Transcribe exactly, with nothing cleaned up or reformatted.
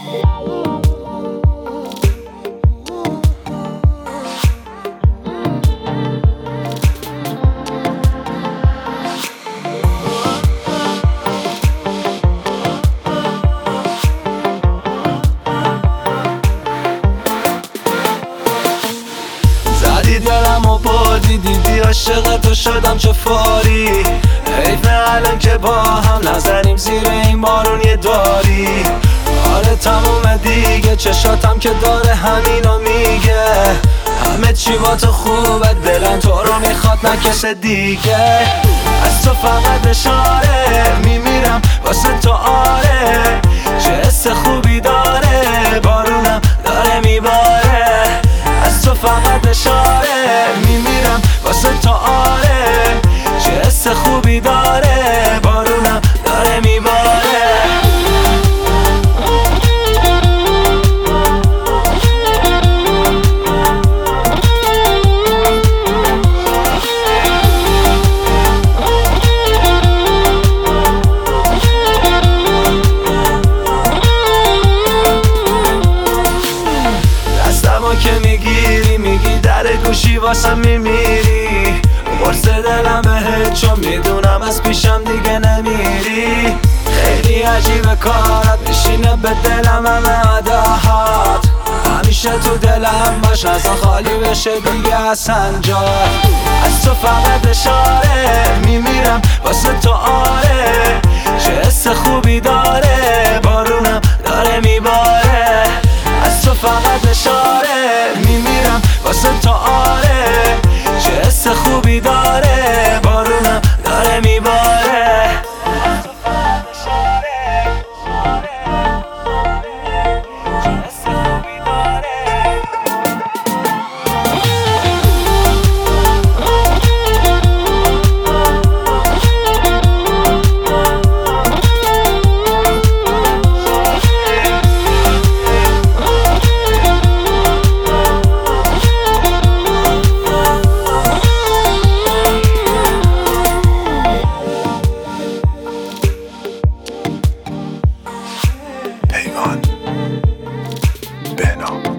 زدی دلم و بردی دیدی عاشق تو شدم چه فاری. حیف الان که با هم نزنیم زیر این بارون یه داری. آره تموم دیگه چشاتم که داره همینو میگه. همه چی با تو خوبه دلم تو رو میخواد نه کس دیگه. از تو فقط اشاره میمیرم واسه تو آره. چه حس خوبی داره بارونم داره میباره. از تو فقط اشاره میمیرم واسه تو آره. چه حس خوبی داره بارونم داره میباره. که میگیری میگی در گوشی واسم میمیری. قرص دلم بهت چون میدونم از پیشم دیگه نمیری. خیلی عجیبه کارات میشینه به دلم همه عداهات. همیشه تو دلم باش ازا خالی بشه دیگه اصلا جا. از تو فقط اشاره میمیرم واسه تو آره. چه حس خوبی داره بارونم داره میباره. از تو فقط اشاره میمیرم واسه تو آره. چه حس خوبی داره بارونم داره میباره. از تو فقط اشاره چه حس خوبی داره. پیمان بهنام